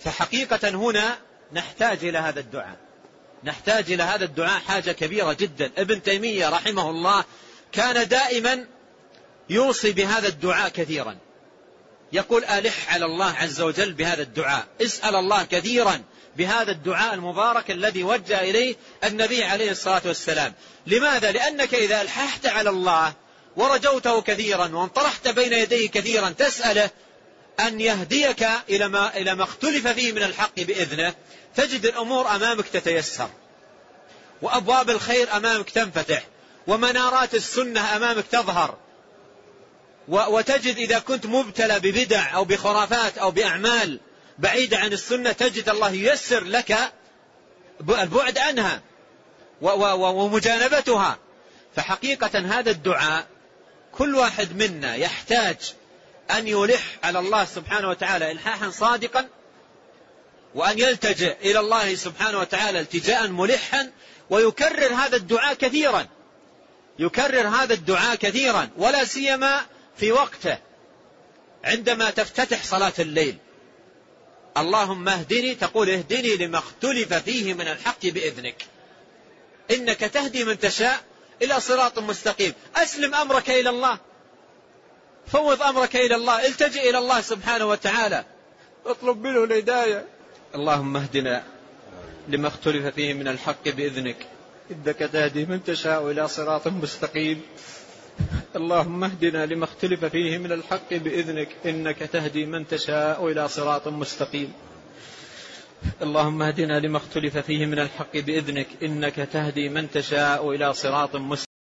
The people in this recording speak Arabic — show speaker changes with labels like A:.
A: فحقيقة هنا نحتاج إلى هذا الدعاء، نحتاج إلى هذا الدعاء حاجة كبيرة جدا. ابن تيمية رحمه الله كان دائما يوصي بهذا الدعاء كثيرا، يقول ألح على الله عز وجل بهذا الدعاء، اسأل الله كثيرا بهذا الدعاء المبارك الذي وجه إليه النبي عليه الصلاة والسلام. لماذا؟ لأنك إذا ألححت على الله ورجوته كثيرا وانطرحت بين يديه كثيرا تسأله أن يهديك إلى ما اختلف فيه من الحق بإذنه، تجد الأمور أمامك تتيسر، وأبواب الخير أمامك تنفتح، ومنارات السنة أمامك تظهر، وتجد إذا كنت مبتلى ببدع أو بخرافات أو بأعمال بعيدة عن السنة تجد الله ييسر لك البعد عنها ومجانبتها. فحقيقة هذا الدعاء كل واحد منا يحتاج أن يلح على الله سبحانه وتعالى إلحاحا صادقا، وأن يلتجئ إلى الله سبحانه وتعالى التجاء ملحا، ويكرر هذا الدعاء كثيرا، يكرر هذا الدعاء كثيرا، ولا سيما في وقته عندما تفتتح صلاة الليل. اللهم اهدني، تقول اهدني لما اختلف فيه من الحق بإذنك، إنك تهدي من تشاء إلى صراط مستقيم. أسلم أمرك إلى الله، فوض أمرك إلى الله، التجئ إلى الله سبحانه وتعالى، اطلب منه الهداية. اللهم اهدنا لما اختلف فيه من الحق بإذنك، إنك تهدي من تشاء إلى صراط مستقيم. اللهم اهدنا لما اختلف فيه من الحق بإذنك، إنك تهدي من تشاء إلى صراط مستقيم. اللهم اهدنا لما اختلف فيه من الحق بإذنك، إنك تهدي من تشاء إلى صراط مستقيم.